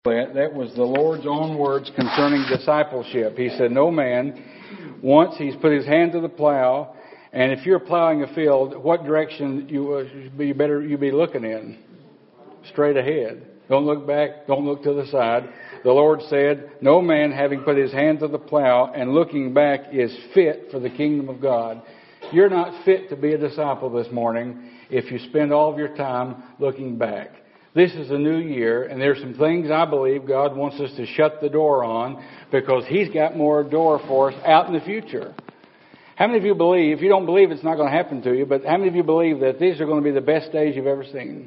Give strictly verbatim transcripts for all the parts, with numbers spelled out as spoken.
That that was the Lord's own words concerning discipleship. He said, no man, once he's put his hand to the plow, and if you're plowing a field, what direction you uh, be better you be looking in? Straight ahead. Don't look back. Don't look to the side. The Lord said, no man having put his hand to the plow and looking back is fit for the kingdom of God. You're not fit to be a disciple this morning if you spend all of your time looking back. This is a new year, and there's some things I believe God wants us to shut the door on because He's got more door for us out in the future. How many of you believe, if you don't believe it's not going to happen to you, but how many of you believe that these are going to be the best days you've ever seen?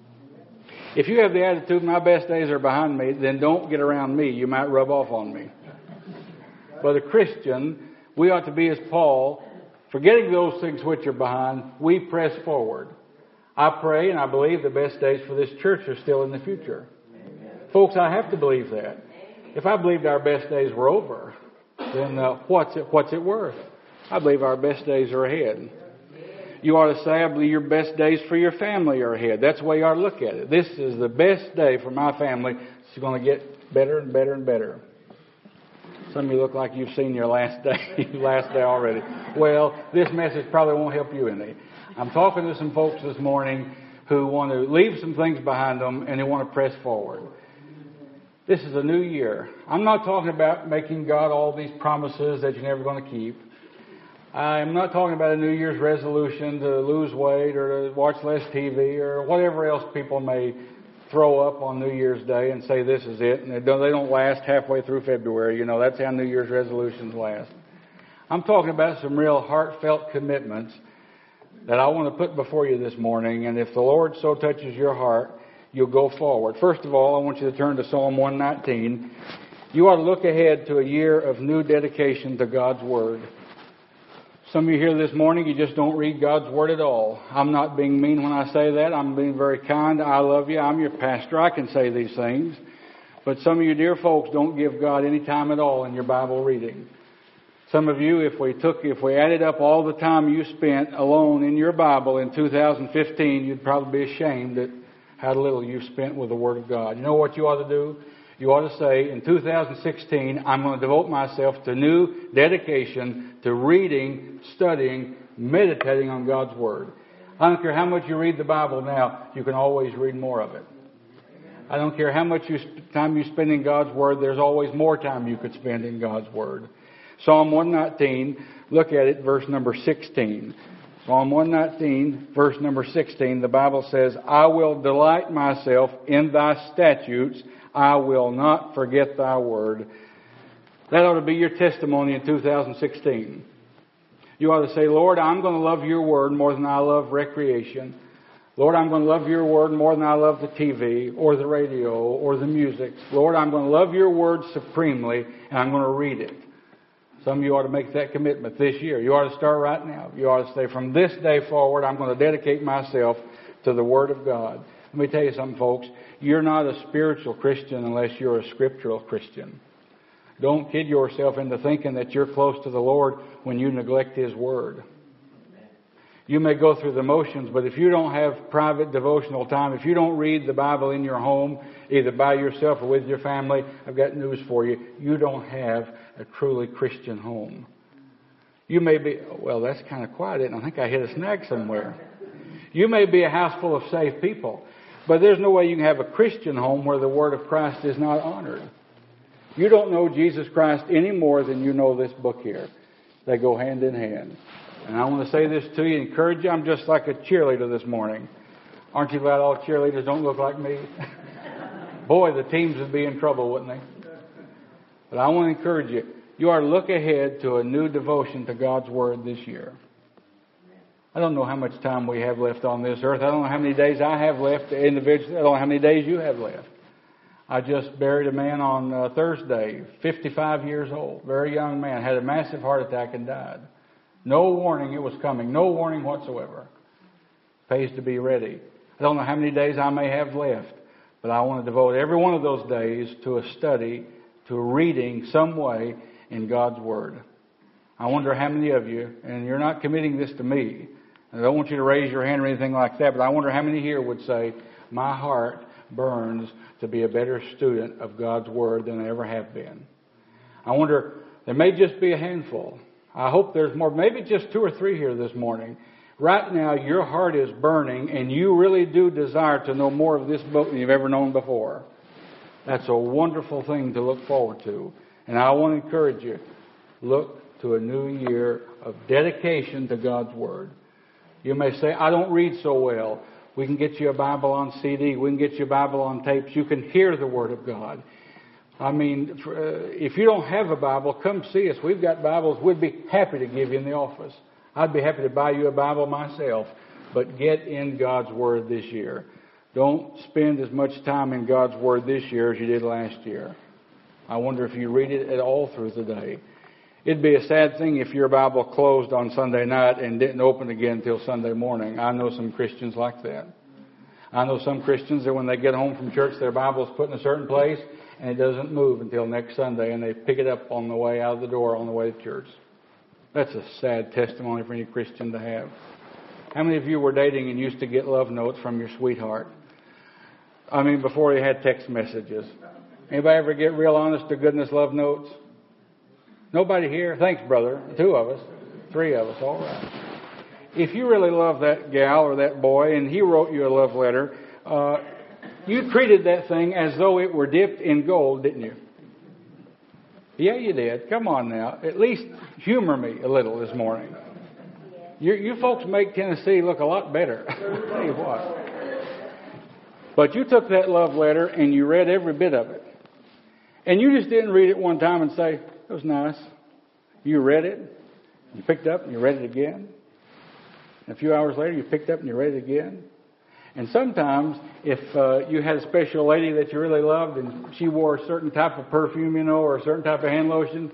If you have the attitude, my best days are behind me, then don't get around me. You might rub off on me. But a Christian, we ought to be as Paul, forgetting those things which are behind, we press forward. I pray and I believe the best days for this church are still in the future. Amen. Folks, I have to believe that. If I believed our best days were over, then uh, what's it, what's it worth? I believe our best days are ahead. You ought to say, I believe your best days for your family are ahead. That's the way you ought to look at it. This is the best day for my family. It's going to get better and better and better. Some of you look like you've seen your last day, last day already. Well, this message probably won't help you any. I'm talking to some folks this morning who want to leave some things behind them and they want to press forward. This is a new year. I'm not talking about making God all these promises that you're never going to keep. I'm not talking about a New Year's resolution to lose weight or to watch less T V or whatever else people may throw up on New Year's Day and say this is it. And they don't, they don't last halfway through February. You know, that's how New Year's resolutions last. I'm talking about some real heartfelt commitments that I want to put before you this morning. And if the Lord so touches your heart, you'll go forward. First of all, I want you to turn to Psalm one nineteen. You ought to look ahead to a year of new dedication to God's Word. Some of you here this morning, you just don't read God's Word at all. I'm not being mean when I say that. I'm being very kind. I love you. I'm your pastor. I can say these things. But some of you dear folks don't give God any time at all in your Bible reading. Some of you, if we took, if we added up all the time you spent alone in your Bible in two thousand fifteen, you'd probably be ashamed at how little you spent with the Word of God. You know what you ought to do? You ought to say, in two thousand sixteen, I'm going to devote myself to new dedication to reading, studying, meditating on God's Word. I don't care how much you read the Bible now, you can always read more of it. I don't care how much you, time you spend in God's Word, there's always more time you could spend in God's Word. Psalm one nineteen, look at it, verse number sixteen. Psalm one nineteen, verse number sixteen, the Bible says, I will delight myself in thy statutes. I will not forget thy word. That ought to be your testimony in two thousand sixteen. You ought to say, Lord, I'm going to love your word more than I love recreation. Lord, I'm going to love your word more than I love the T V or the radio or the music. Lord, I'm going to love your word supremely and I'm going to read it. Some of you ought to make that commitment this year. You ought to start right now. You ought to say, from this day forward, I'm going to dedicate myself to the Word of God. Let me tell you something, folks. You're not a spiritual Christian unless you're a scriptural Christian. Don't kid yourself into thinking that you're close to the Lord when you neglect His Word. You may go through the motions, but if you don't have private devotional time, if you don't read the Bible in your home, either by yourself or with your family, I've got news for you. You don't have a truly Christian home. You may be, well, that's kind of quiet. I think I hit a snag somewhere. You may be a house full of saved people, but there's no way you can have a Christian home where the Word of Christ is not honored. You don't know Jesus Christ any more than you know this book here. They go hand in hand. And I want to say this to you, encourage you. I'm just like a cheerleader this morning. Aren't you glad all cheerleaders don't look like me? Boy, the teams would be in trouble, wouldn't they? But I want to encourage you. You are to look ahead to a new devotion to God's Word this year. I don't know how much time we have left on this earth. I don't know how many days I have left individually. I don't know how many days you have left. I just buried a man on uh, Thursday, fifty-five years old, very young man, had a massive heart attack and died. No warning it was coming. No warning whatsoever. Pays to be ready. I don't know how many days I may have left, but I want to devote every one of those days to a study, to a reading some way in God's Word. I wonder how many of you, and you're not committing this to me, I don't want you to raise your hand or anything like that, but I wonder how many here would say, my heart, burns to be a better student of God's Word than I ever have been. I wonder, there may just be a handful. I hope there's more, maybe just two or three here this morning. Right now, your heart is burning and you really do desire to know more of this book than you've ever known before. That's a wonderful thing to look forward to. And I want to encourage you, look to a new year of dedication to God's Word. You may say, I don't read so well. We can get you a Bible on C D. We can get you a Bible on tapes. You can hear the Word of God. I mean, for, uh, if you don't have a Bible, come see us. We've got Bibles. We'd be happy to give you in the office. I'd be happy to buy you a Bible myself. But get in God's Word this year. Don't spend as much time in God's Word this year as you did last year. I wonder if you read it at all through the day. It'd be a sad thing if your Bible closed on Sunday night and didn't open again until Sunday morning. I know some Christians like that. I know some Christians that when they get home from church, their Bible's put in a certain place and it doesn't move until next Sunday, and they pick it up on the way out of the door on the way to church. That's a sad testimony for any Christian to have. How many of you were dating and used to get love notes from your sweetheart? I mean, before you had text messages. Anybody ever get real honest to goodness love notes? Nobody here? Thanks, brother. Two of us. Three of us. All right. If you really love that gal or that boy and he wrote you a love letter, uh, you treated that thing as though it were dipped in gold, didn't you? Yeah, you did. Come on now. At least humor me a little this morning. You, you folks make Tennessee look a lot better. I'll tell you what. But you took that love letter and you read every bit of it. And you just didn't read it one time and say, it was nice. You read it, you picked up and you read it again. And a few hours later, you picked up and you read it again. And sometimes, if uh, you had a special lady that you really loved and she wore a certain type of perfume, you know, or a certain type of hand lotion.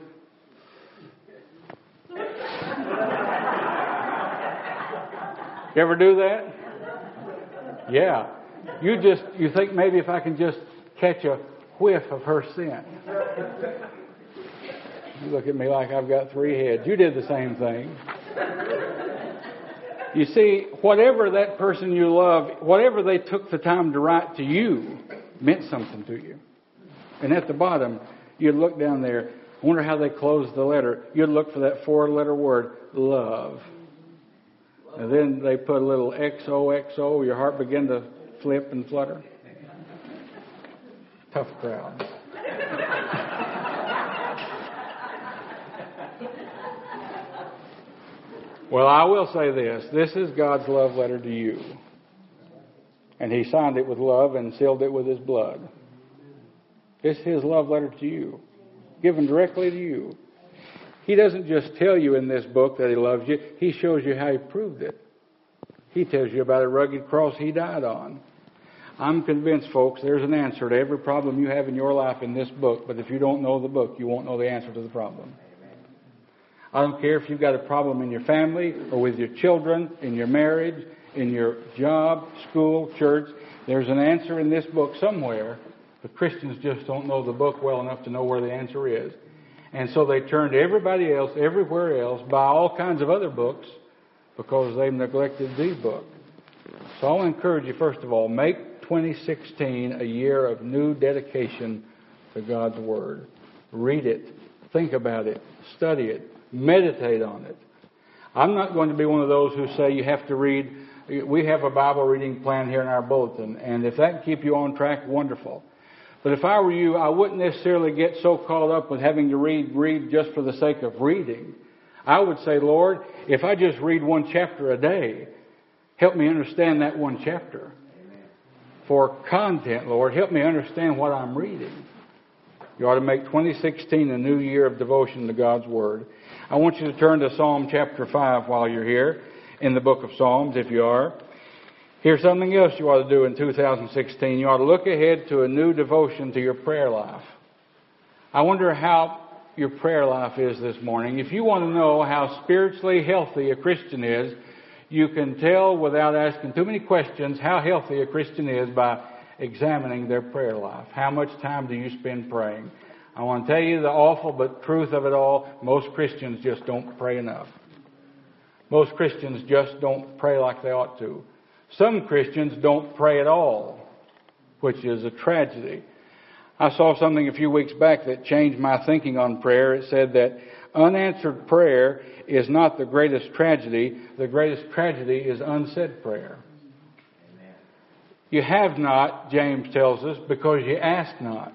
You ever do that? Yeah. You just, you think maybe if I can just catch a whiff of her scent. You look at me like I've got three heads. You did the same thing. You see, whatever that person you love, whatever they took the time to write to you, meant something to you. And at the bottom, you'd look down there. I wonder how they closed the letter. You'd look for that four-letter word, love. And then they put a little X O X O. Your heart began to flip and flutter. Tough crowd. Well, I will say this. This is God's love letter to you. And He signed it with love and sealed it with His blood. It's His love letter to you, given directly to you. He doesn't just tell you in this book that He loves you. He shows you how He proved it. He tells you about a rugged cross He died on. I'm convinced, folks, there's an answer to every problem you have in your life in this book. But if you don't know the book, you won't know the answer to the problem. I don't care if you've got a problem in your family or with your children, in your marriage, in your job, school, church. There's an answer in this book somewhere, but Christians just don't know the book well enough to know where the answer is. And so they turn to everybody else, everywhere else, buy all kinds of other books because they've neglected the book. So I want to encourage you, first of all, make twenty sixteen a year of new dedication to God's Word. Read it. Think about it. Study it. Meditate on it. I'm not going to be one of those who say you have to read. We have a Bible reading plan here in our bulletin, and if that can keep you on track, wonderful. But if I were you, I wouldn't necessarily get so caught up with having to read, read just for the sake of reading. I would say, Lord, if I just read one chapter a day, help me understand that one chapter. For content, Lord, help me understand what I'm reading. You ought to make twenty sixteen a new year of devotion to God's Word. I want you to turn to Psalm chapter five while you're here in the book of Psalms, if you are. Here's something else you ought to do in two thousand sixteen. You ought to look ahead to a new devotion to your prayer life. I wonder how your prayer life is this morning. If you want to know how spiritually healthy a Christian is, you can tell without asking too many questions how healthy a Christian is by examining their prayer life. How much time do you spend praying? I want to tell you the awful but truth of it all. Most Christians just don't pray enough. Most Christians just don't pray like they ought to. Some Christians don't pray at all. which is a tragedy. I saw something a few weeks back that changed my thinking on prayer. It said that unanswered prayer is not the greatest tragedy. The greatest tragedy is unsaid prayer. Amen. You have not, James tells us, because you ask not.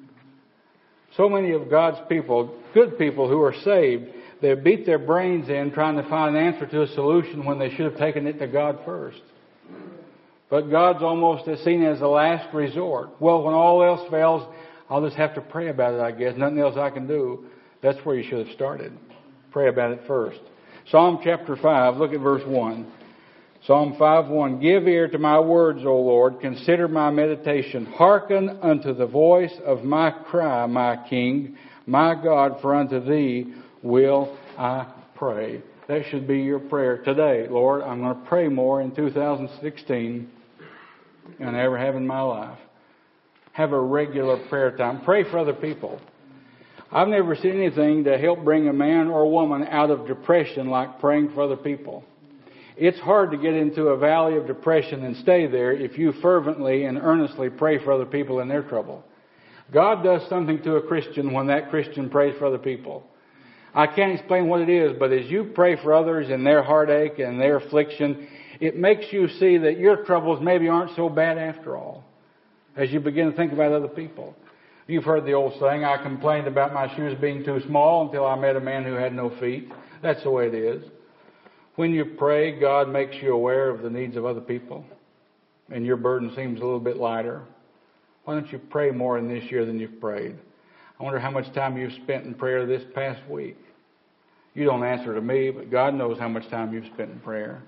So many of God's people, good people who are saved, they beat their brains in trying to find an answer to a solution when they should have taken it to God first. But God's almost as seen as a last resort. Well, when all else fails, I'll just have to pray about it, I guess. Nothing else I can do. That's where you should have started. Pray about it first. Psalm chapter five, look at verse one. Psalm five one, give ear to my words, O Lord. Consider my meditation. Hearken unto the voice of my cry, my King, my God, for unto thee will I pray. That should be your prayer today. Lord, I'm going to pray more in two thousand sixteen than I ever have in my life. Have a regular prayer time. Pray for other people. I've never seen anything to help bring a man or a woman out of depression like praying for other people. It's hard to get into a valley of depression and stay there if you fervently and earnestly pray for other people in their trouble. God does something to a Christian when that Christian prays for other people. I can't explain what it is, but as you pray for others in their heartache and their affliction, it makes you see that your troubles maybe aren't so bad after all, as you begin to think about other people. You've heard the old saying, I complained about my shoes being too small until I met a man who had no feet. That's the way it is. When you pray, God makes you aware of the needs of other people, and your burden seems a little bit lighter. Why don't you pray more in this year than you've prayed? I wonder how much time you've spent in prayer this past week. You don't answer to me, but God knows how much time you've spent in prayer.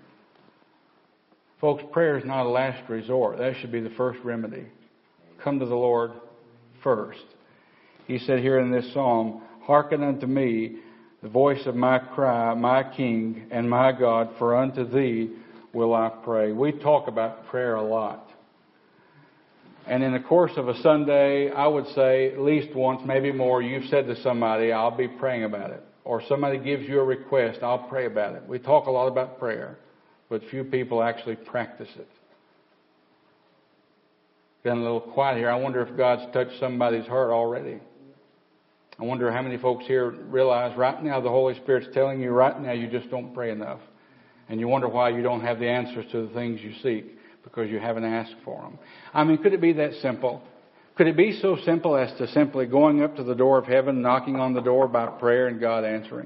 Folks, prayer is not a last resort. That should be the first remedy. Come to the Lord first. He said here in this psalm, hearken unto me, the voice of my cry, my King and my God, for unto thee will I pray. We talk about prayer a lot. And in the course of a Sunday, I would say at least once, maybe more, you've said to somebody, I'll be praying about it. Or somebody gives you a request, I'll pray about it. We talk a lot about prayer, but few people actually practice it. Getting a little quiet here. I wonder if God's touched somebody's heart already. I wonder how many folks here realize right now the Holy Spirit's telling you right now you just don't pray enough. And you wonder why you don't have the answers to the things you seek, because you haven't asked for them. I mean, could it be that simple? Could it be so simple as to simply going up to the door of heaven, knocking on the door by prayer and God answering?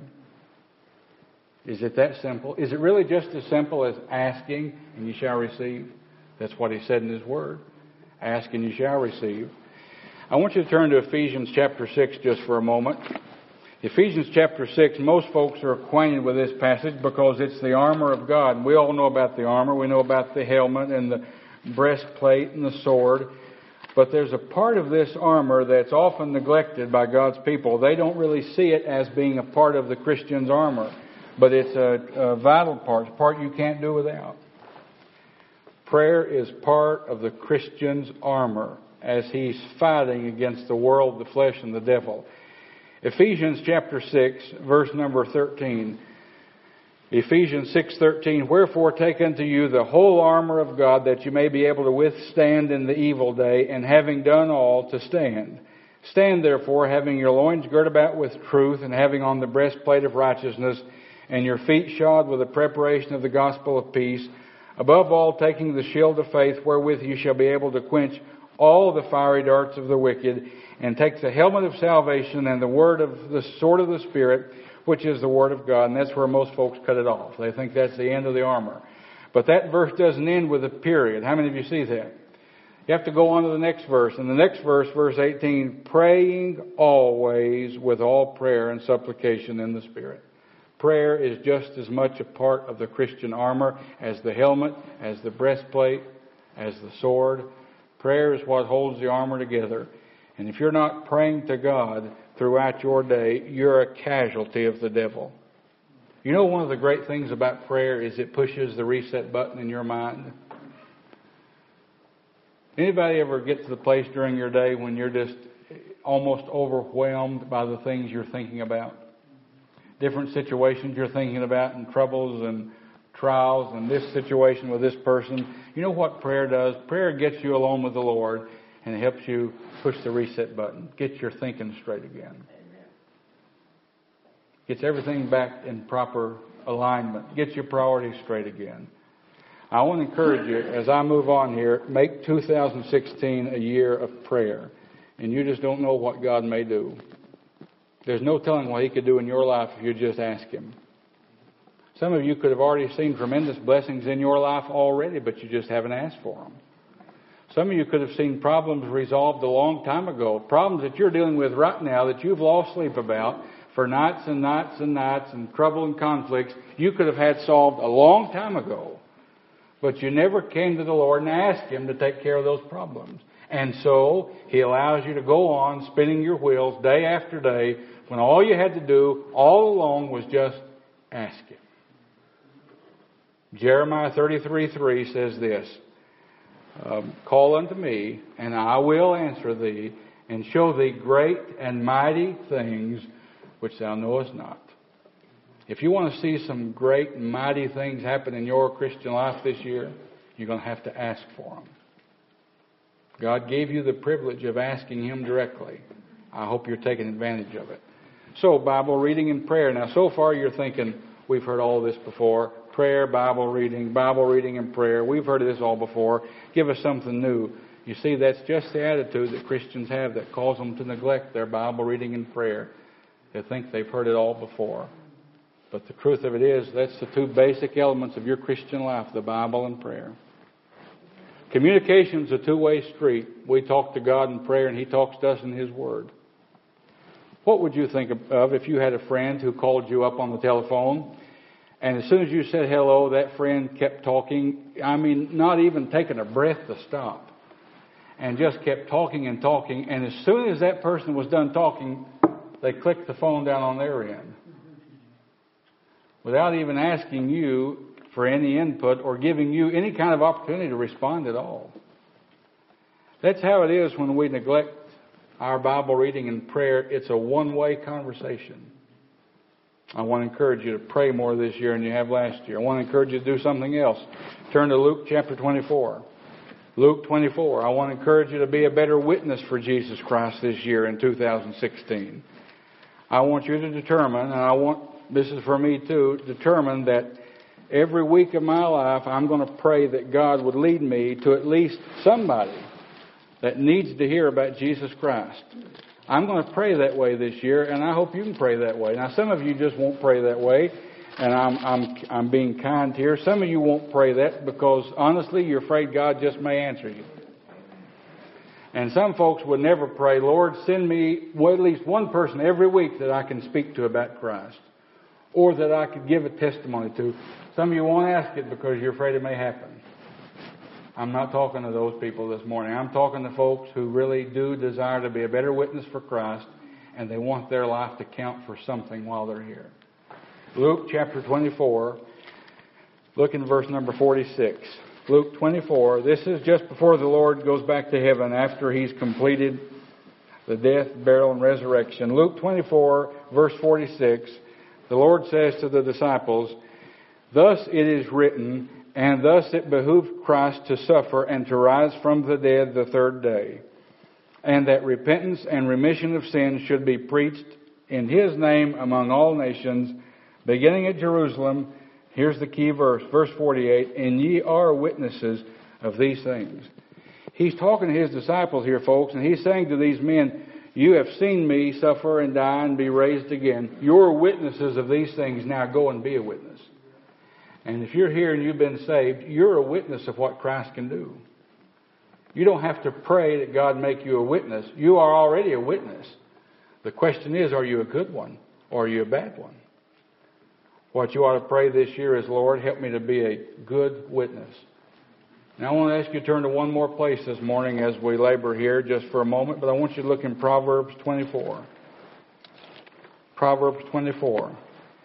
Is it that simple? Is it really just as simple as asking and you shall receive? That's what He said in His Word. Ask and you shall receive. I want you to turn to Ephesians chapter six just for a moment. Ephesians chapter six, most folks are acquainted with this passage because it's the armor of God. We all know about the armor. We know about the helmet and the breastplate and the sword. But there's a part of this armor that's often neglected by God's people. They don't really see it as being a part of the Christian's armor. But it's a, a vital part, a part you can't do without. Prayer is part of the Christian's armor as he's fighting against the world, the flesh, and the devil. Ephesians chapter six, verse number thirteen. Ephesians six thirteen, wherefore take unto you the whole armor of God, that you may be able to withstand in the evil day, and having done all, to stand. Stand therefore, having your loins girt about with truth, and having on the breastplate of righteousness, and your feet shod with the preparation of the gospel of peace. Above all, taking the shield of faith, wherewith you shall be able to quench all the fiery darts of the wicked, and take the helmet of salvation and the word of the sword of the Spirit, which is the Word of God. And that's where most folks cut it off. They think that's the end of the armor. But that verse doesn't end with a period. How many of you see that? You have to go on to the next verse. And the next verse, verse eighteen, praying always with all prayer and supplication in the Spirit. Prayer is just as much a part of the Christian armor as the helmet, as the breastplate, as the sword. Prayer is what holds the armor together. And if you're not praying to God throughout your day, you're a casualty of the devil. You know, one of the great things about prayer is it pushes the reset button in your mind. Anybody ever get to the place during your day when you're just almost overwhelmed by the things you're thinking about? Different situations you're thinking about, and troubles and trials and this situation with this person, you know what prayer does? Prayer gets you alone with the Lord and it helps you push the reset button. Gets your thinking straight again. Gets everything back in proper alignment. Gets your priorities straight again. I want to encourage you, as I move on here, make two thousand sixteen a year of prayer. And you just don't know what God may do. There's no telling what He could do in your life if you just ask Him. Some of you could have already seen tremendous blessings in your life already, but you just haven't asked for them. Some of you could have seen problems resolved a long time ago. Problems that you're dealing with right now that you've lost sleep about for nights and nights and nights and trouble and conflicts, you could have had solved a long time ago. But you never came to the Lord and asked Him to take care of those problems. And so He allows you to go on spinning your wheels day after day when all you had to do all along was just ask Him. Jeremiah thirty-three three says this, um, Call unto me, and I will answer thee, and show thee great and mighty things which thou knowest not. If you want to see some great and mighty things happen in your Christian life this year, you're going to have to ask for them. God gave you the privilege of asking Him directly. I hope you're taking advantage of it. So, Bible reading and prayer. Now, so far you're thinking, we've heard all this before. Prayer, Bible reading, Bible reading and prayer. We've heard of this all before. Give us something new. You see, that's just the attitude that Christians have that causes them to neglect their Bible reading and prayer. They think they've heard it all before. But the truth of it is, that's the two basic elements of your Christian life, the Bible and prayer. Communication is a two-way street. We talk to God in prayer and He talks to us in His Word. What would you think of if you had a friend who called you up on the telephone, and as soon as you said hello, that friend kept talking, I mean, not even taking a breath to stop, and just kept talking and talking, and as soon as that person was done talking, they clicked the phone down on their end, without even asking you for any input or giving you any kind of opportunity to respond at all. That's how it is when we neglect our Bible reading and prayer. It's a one-way conversation. I want to encourage you to pray more this year than you have last year. I want to encourage you to do something else. Turn to Luke chapter twenty-four. Luke twenty-four. I want to encourage you to be a better witness for Jesus Christ this year in two thousand sixteen. I want you to determine, and I want, this is for me too, determine that every week of my life I'm going to pray that God would lead me to at least somebody that needs to hear about Jesus Christ. I'm going to pray that way this year, and I hope you can pray that way. Now, some of you just won't pray that way, and I'm I'm I'm being kind here. Some of you won't pray that because, honestly, you're afraid God just may answer you. And some folks would never pray, Lord, send me well, at least one person every week that I can speak to about Christ, or that I could give a testimony to. Some of you won't ask it because you're afraid it may happen. I'm not talking to those people this morning. I'm talking to folks who really do desire to be a better witness for Christ, and they want their life to count for something while they're here. Luke chapter twenty-four, look in verse number forty-six. Luke twenty-four, this is just before the Lord goes back to heaven after He's completed the death, burial, and resurrection. Luke twenty-four, verse forty-six, the Lord says to the disciples, Thus it is written, and thus it behooved Christ to suffer and to rise from the dead the third day, and that repentance and remission of sins should be preached in His name among all nations, beginning at Jerusalem. Here's the key verse, verse forty-eight, and ye are witnesses of these things. He's talking to His disciples here, folks, and He's saying to these men, you have seen me suffer and die and be raised again. You're witnesses of these things. Now go and be a witness. And if you're here and you've been saved, you're a witness of what Christ can do. You don't have to pray that God make you a witness. You are already a witness. The question is, are you a good one or are you a bad one? What you ought to pray this year is, Lord, help me to be a good witness. Now I want to ask you to turn to one more place this morning as we labor here just for a moment, but I want you to look in Proverbs twenty-four. Proverbs twenty-four.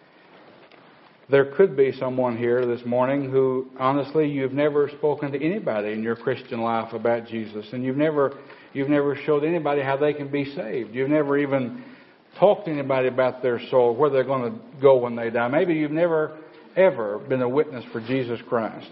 There could be someone here this morning who, honestly, you've never spoken to anybody in your Christian life about Jesus, and you've never you've never showed anybody how they can be saved. You've never even talked to anybody about their soul, where they're going to go when they die. Maybe you've never ever been a witness for Jesus Christ?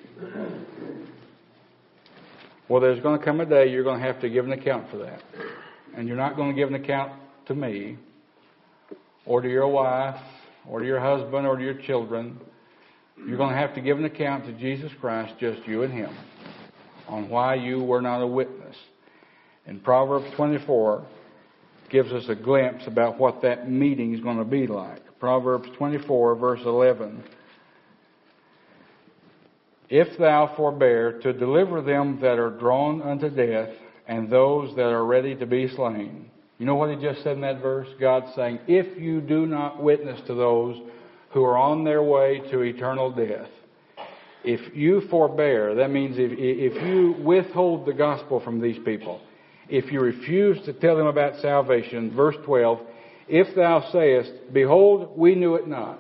Well, there's going to come a day you're going to have to give an account for that. And you're not going to give an account to me, or to your wife, or to your husband, or to your children. You're going to have to give an account to Jesus Christ, just you and Him, on why you were not a witness. And Proverbs twenty-four gives us a glimpse about what that meeting is going to be like. Proverbs twenty-four, verse eleven. If thou forbear to deliver them that are drawn unto death, and those that are ready to be slain. You know what he just said in that verse? God's saying, if you do not witness to those who are on their way to eternal death, if you forbear, that means if, if you withhold the gospel from these people, if you refuse to tell them about salvation, verse twelve, if thou sayest, behold, we knew it not.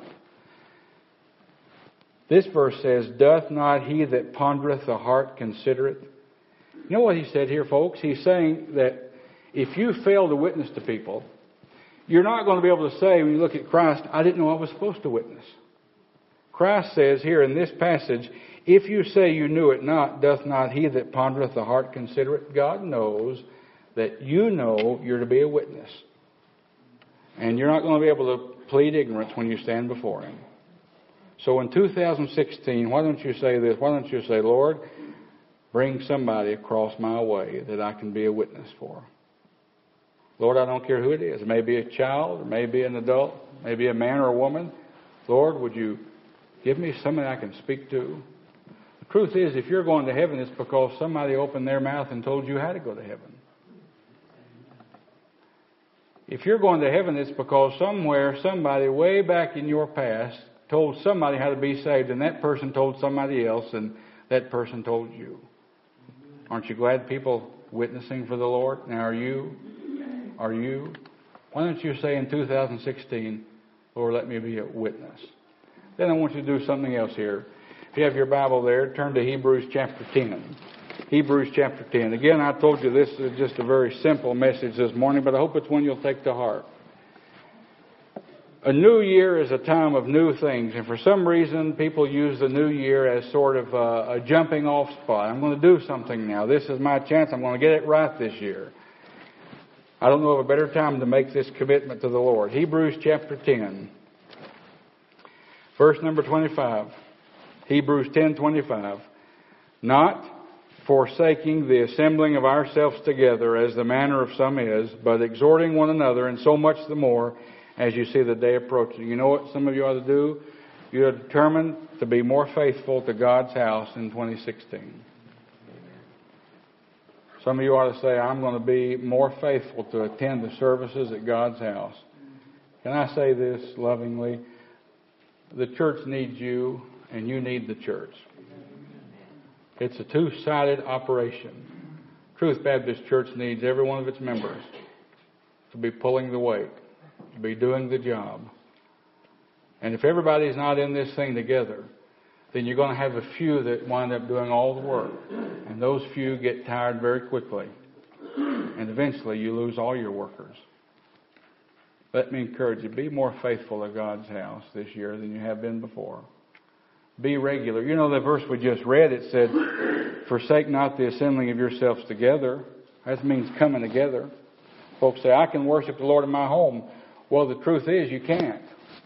This verse says, doth not he that pondereth the heart consider it? You know what he said here, folks? He's saying that if you fail to witness to people, you're not going to be able to say, when you look at Christ, I didn't know I was supposed to witness. Christ says here in this passage, if you say you knew it not, doth not he that pondereth the heart consider it? God knows that you know you're to be a witness. And you're not going to be able to plead ignorance when you stand before Him. So in two thousand sixteen, why don't you say this? Why don't you say, Lord, bring somebody across my way that I can be a witness for. Lord, I don't care who it is. It may be a child, it may be an adult, it may be a man or a woman. Lord, would you give me somebody I can speak to? The truth is, if you're going to heaven, it's because somebody opened their mouth and told you how to go to heaven. If you're going to heaven, it's because somewhere, somebody way back in your past told somebody how to be saved, and that person told somebody else, and that person told you. Aren't you glad people witnessing for the Lord? Now, are you? Are you? Why don't you say in two thousand sixteen, Lord, let me be a witness? Then I want you to do something else here. If you have your Bible there, turn to Hebrews chapter ten. Hebrews chapter ten. Again, I told you this is just a very simple message this morning, but I hope it's one you'll take to heart. A new year is a time of new things, and for some reason people use the new year as sort of a, a jumping off spot. I'm going to do something now. This is my chance. I'm going to get it right this year. I don't know of a better time to make this commitment to the Lord. Hebrews chapter ten, verse number twenty-five. Hebrews ten twenty-five. Not forsaking the assembling of ourselves together as the manner of some is, but exhorting one another, and so much the more as you see the day approaching. You know what some of you ought to do? You are determined to be more faithful to God's house in twenty sixteen. Some of you ought to say, I'm going to be more faithful to attend the services at God's house. Can I say this lovingly? The church needs you, and you need the church. It's a two-sided operation. Truth Baptist Church needs every one of its members to be pulling the weight, to be doing the job. And if everybody's not in this thing together, then you're going to have a few that wind up doing all the work. And those few get tired very quickly. And eventually you lose all your workers. Let me encourage you, be more faithful to God's house this year than you have been before. Be regular. You know the verse we just read, it said, forsake not the assembling of yourselves together. That means coming together. Folks say, I can worship the Lord in my home. Well, the truth is, you can't.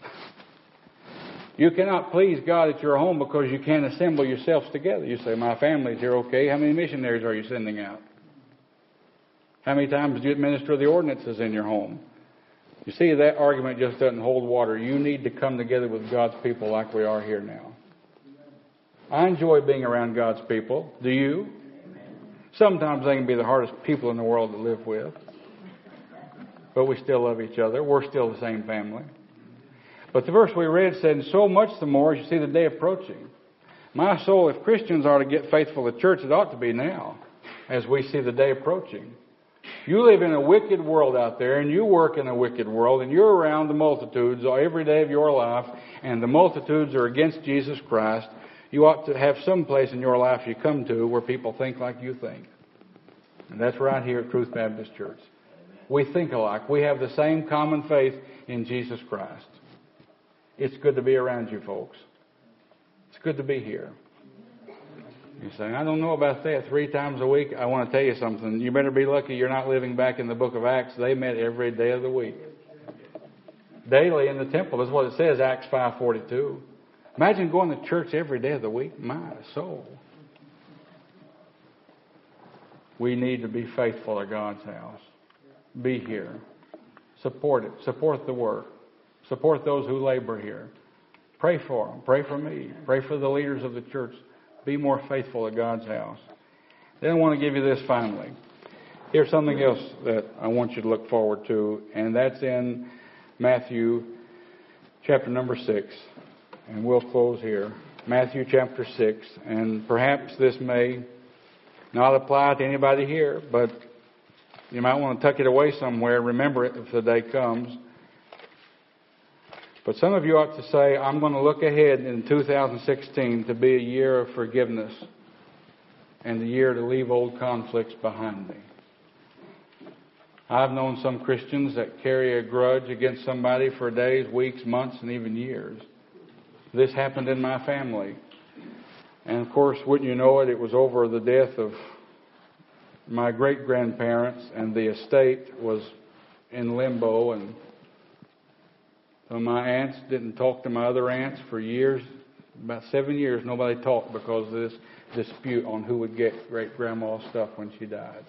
You cannot please God at your home because you can't assemble yourselves together. You say, my family's here, okay. How many missionaries are you sending out? How many times do you administer the ordinances in your home? You see, that argument just doesn't hold water. You need to come together with God's people like we are here now. I enjoy being around God's people. Do you? Sometimes they can be the hardest people in the world to live with. But we still love each other. We're still the same family. But the verse we read said, so much the more as you see the day approaching. My soul, if Christians are to get faithful to church, it ought to be now, as we see the day approaching. You live in a wicked world out there, and you work in a wicked world, and you're around the multitudes every day of your life, and the multitudes are against Jesus Christ. You ought to have some place in your life you come to where people think like you think. And that's right here at Truth Baptist Church. We think alike. We have the same common faith in Jesus Christ. It's good to be around you folks. It's good to be here. You say, I don't know about that. Three times a week. I want to tell you something. You better be lucky you're not living back in the book of Acts. They met every day of the week. Daily in the temple. That's what it says, Acts five forty-two. Imagine going to church every day of the week. My soul. We need to be faithful to God's house. Be here. Support it. Support the work. Support those who labor here. Pray for them. Pray for me. Pray for the leaders of the church. Be more faithful to God's house. Then I want to give you this finally. Here's something else that I want you to look forward to, and that's in Matthew chapter number six. And we'll close here. Matthew chapter six. And perhaps this may not apply to anybody here, but you might want to tuck it away somewhere. Remember it if the day comes. But some of you ought to say, I'm going to look ahead in two thousand sixteen to be a year of forgiveness and a year to leave old conflicts behind me. I've known some Christians that carry a grudge against somebody for days, weeks, months, and even years. This happened in my family. And of course, wouldn't you know it, it was over the death of my great-grandparents, and the estate was in limbo, and so my aunts didn't talk to my other aunts for years. About seven years, nobody talked because of this dispute on who would get great-grandma's stuff when she died.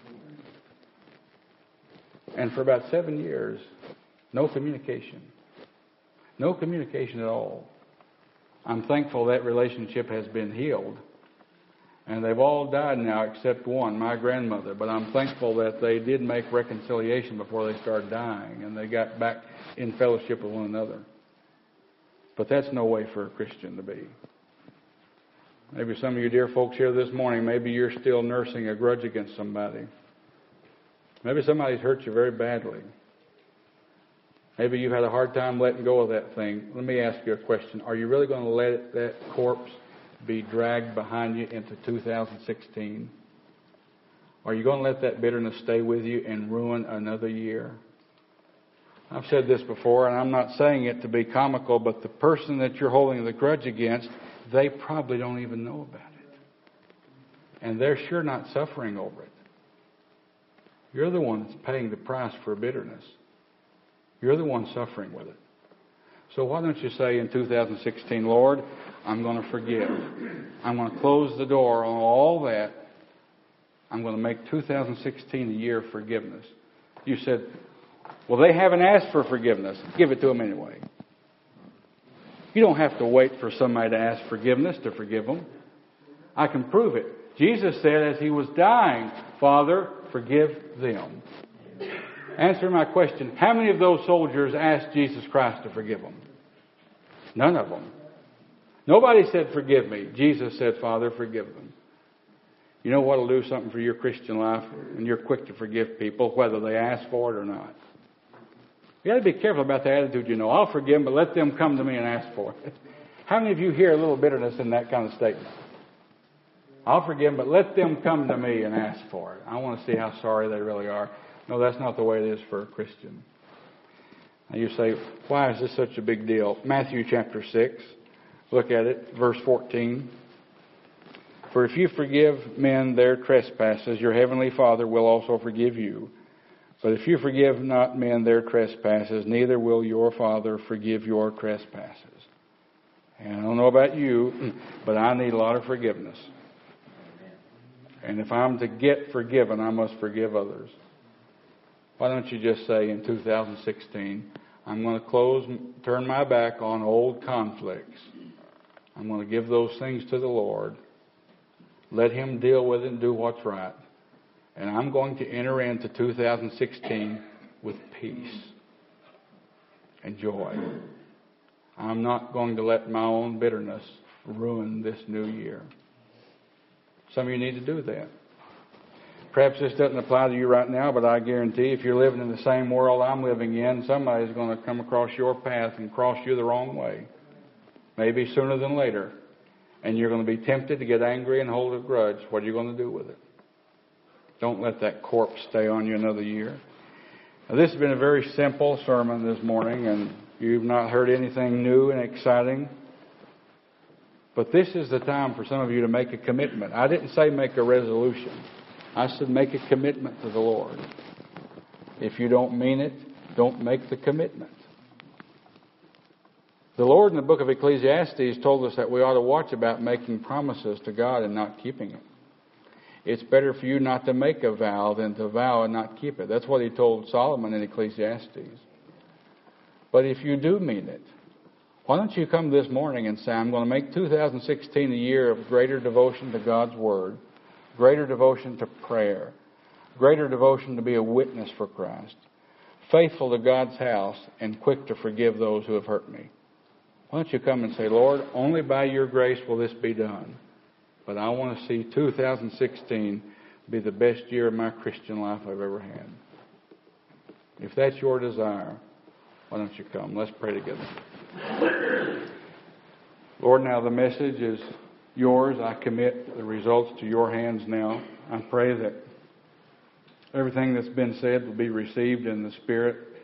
And for about seven years, no communication. No communication at all. I'm thankful that relationship has been healed. And they've all died now except one, my grandmother. But I'm thankful that they did make reconciliation before they started dying. And they got back in fellowship with one another. But that's no way for a Christian to be. Maybe some of you dear folks here this morning, maybe you're still nursing a grudge against somebody. Maybe somebody's hurt you very badly. Maybe you've had a hard time letting go of that thing. Let me ask you a question. Are you really going to let it, that corpse be dragged behind you into two thousand sixteen? Are you going to let that bitterness stay with you and ruin another year? I've said this before, and I'm not saying it to be comical, but the person that you're holding the grudge against, they probably don't even know about it. And they're sure not suffering over it. You're the one that's paying the price for bitterness. You're the one suffering with it. So why don't you say in two thousand sixteen, Lord, I'm going to forgive. I'm going to close the door on all that. I'm going to make two thousand sixteen a year of forgiveness. You said, well, they haven't asked for forgiveness. Give it to them anyway. You don't have to wait for somebody to ask forgiveness to forgive them. I can prove it. Jesus said as he was dying, Father, forgive them. Answer my question. How many of those soldiers asked Jesus Christ to forgive them? None of them. Nobody said, forgive me. Jesus said, Father, forgive them. You know what will do something for your Christian life? And you're quick to forgive people, whether they ask for it or not. You got to be careful about the attitude, you know. I'll forgive them, but let them come to me and ask for it. How many of you hear a little bitterness in that kind of statement? I'll forgive them, but let them come to me and ask for it. I want to see how sorry they really are. No, that's not the way it is for a Christian. Now you say, why is this such a big deal? Matthew chapter six. Look at it, verse fourteen. For if you forgive men their trespasses, your heavenly Father will also forgive you. But if you forgive not men their trespasses, neither will your Father forgive your trespasses. And I don't know about you, but I need a lot of forgiveness. And if I'm to get forgiven, I must forgive others. Why don't you just say in two thousand sixteen, I'm going to close, turn my back on old conflicts. I'm going to give those things to the Lord. Let Him deal with it and do what's right. And I'm going to enter into two thousand sixteen with peace and joy. I'm not going to let my own bitterness ruin this new year. Some of you need to do that. Perhaps this doesn't apply to you right now, but I guarantee if you're living in the same world I'm living in, somebody's going to come across your path and cross you the wrong way. Maybe sooner than later. And you're going to be tempted to get angry and hold a grudge. What are you going to do with it? Don't let that corpse stay on you another year. Now, this has been a very simple sermon this morning, and you've not heard anything new and exciting. But this is the time for some of you to make a commitment. I didn't say make a resolution. I said make a commitment to the Lord. If you don't mean it, don't make the commitment. The Lord in the book of Ecclesiastes told us that we ought to watch about making promises to God and not keeping it. It's better for you not to make a vow than to vow and not keep it. That's what he told Solomon in Ecclesiastes. But if you do mean it, why don't you come this morning and say, I'm going to make two thousand sixteen a year of greater devotion to God's Word, greater devotion to prayer, greater devotion to be a witness for Christ, faithful to God's house, and quick to forgive those who have hurt me. Why don't you come and say, Lord, only by your grace will this be done. But I want to see two thousand sixteen be the best year of my Christian life I've ever had. If that's your desire, why don't you come? Let's pray together. Lord, now the message is yours. I commit the results to your hands now. I pray that everything that's been said will be received in the Spirit